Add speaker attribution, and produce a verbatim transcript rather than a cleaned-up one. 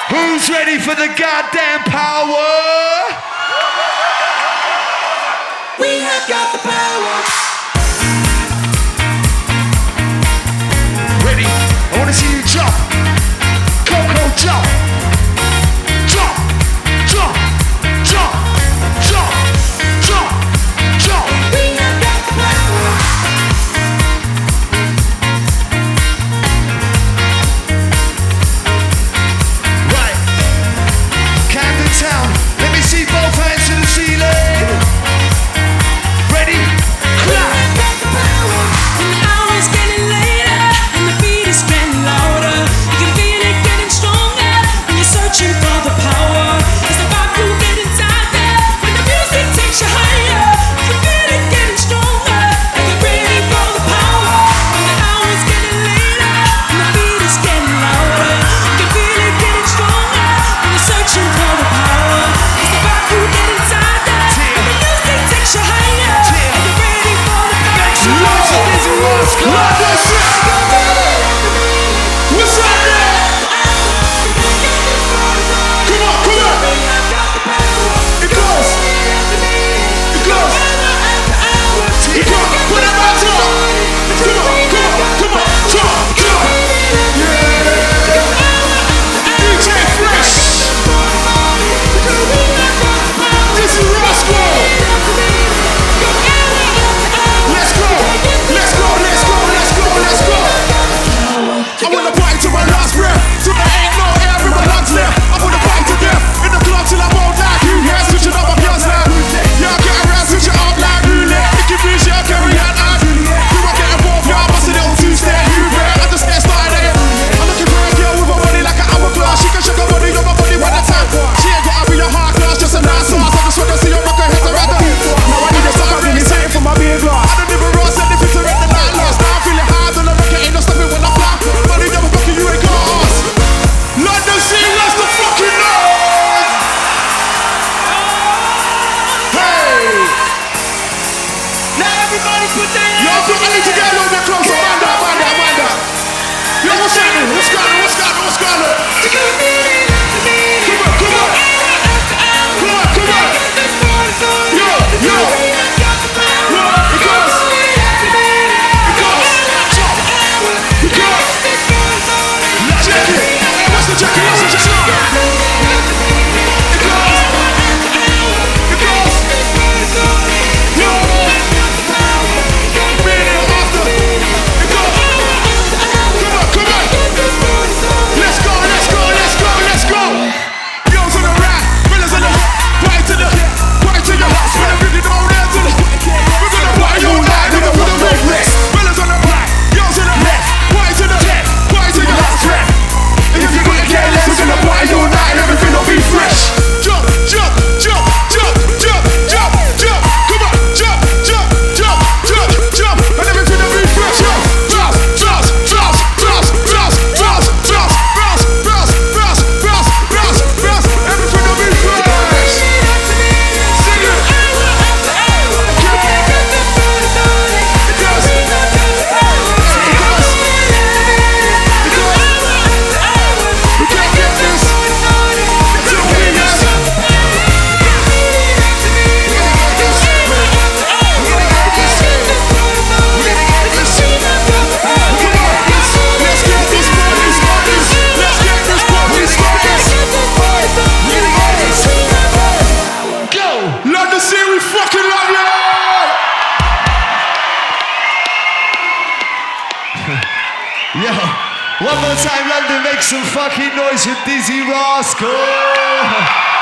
Speaker 1: Who's ready for the goddamn power?
Speaker 2: We have got the power.
Speaker 1: Ready? I wanna see you jump. Coco, jump. Jump, jump, jump, jump, jump, jump.
Speaker 2: We have got the power.
Speaker 1: Right. Camden Town. Let me see both hands to the ceiling. Ready? Clap.
Speaker 3: And the hour's getting later, and the beat is getting louder. You can feel it getting stronger when you're searching for the power. It's about you getting inside there when the music takes you higher. You can feel it getting stronger, and you're ready for the power. And the hour's getting later, and the beat is getting louder. You can feel it getting stronger when you're searching for the power. It's about you getting inside there when the music takes you higher. And you're ready for the power.
Speaker 1: What's up there? Come on, come on. It goes. It goes. It goes. Put it back up. Come on, come on, come on. Jump, jump. Yeah. D J Fresh. This is Roscoe. Let's go. Let's go, let's go, let's go, let's go. I wanna party to my last breath, till there ain't no air in my lungs left. I wanna party to death, in the club till I'm all like you. Yeah, switching up my girls now. Yeah, get around, switch it up like roulette. If you feel shit, carry on as you might get involved, yeah, I bust a little two-step. You bet, I just get started. I'm looking for a girl with a body like an hourglass. She can shake her body on my body when I time. She ain't gotta be a hard class, just a nice ass. I just wanna see her rock her head around the beat. Now I need a sucker, really saying for my beer glass. I don't even roll, said if it's a red, the night last. Now I'm feeling hard on the rocket, ain't no stopping when I fly. Money never fucking you ain't got us. London City, lost the fucking noise. Hey.
Speaker 3: Now everybody put their
Speaker 1: Yo,
Speaker 3: hands
Speaker 1: I need to get a little bit closer. Mind that, mind that, mind that. Yo, what's happening? What's going on? What's going on? What's going on? Come on, come on. Come on, come on. Yo, yo. Yo, it goes. It goes. Jump. It goes. Check it. Hey, what's the check it? What's the check it? It goes. It goes. Yo. Minute after. It goes. Come on, come on. Let's go, let's go, let's go, let's go. Yo's on the right, fellas on the right to the, right to the hot sweat. Really don't dare to the. We're gonna party all night, we're gonna put the red rest. Fellas on the right, yo's on the left, right to the left, right to the hot sweat. And if you couldn't care less, we're gonna party all night, everything will be fresh. Jump, jump, jump, jump, jump, jump, jump. Come on, jump, jump, jump, jump, jump, and everything will be fresh. Bounce, bounce, bounce, bounce, bounce, bounce, bounce, bounce, bounce, bounce, bounce, bounce, bounce, everything will be fresh. Sing it. It does. It does. We can't get this until we get this. London City, we fucking love you! Yo, one more time, London, make some fucking noise with Dizzy Rascal!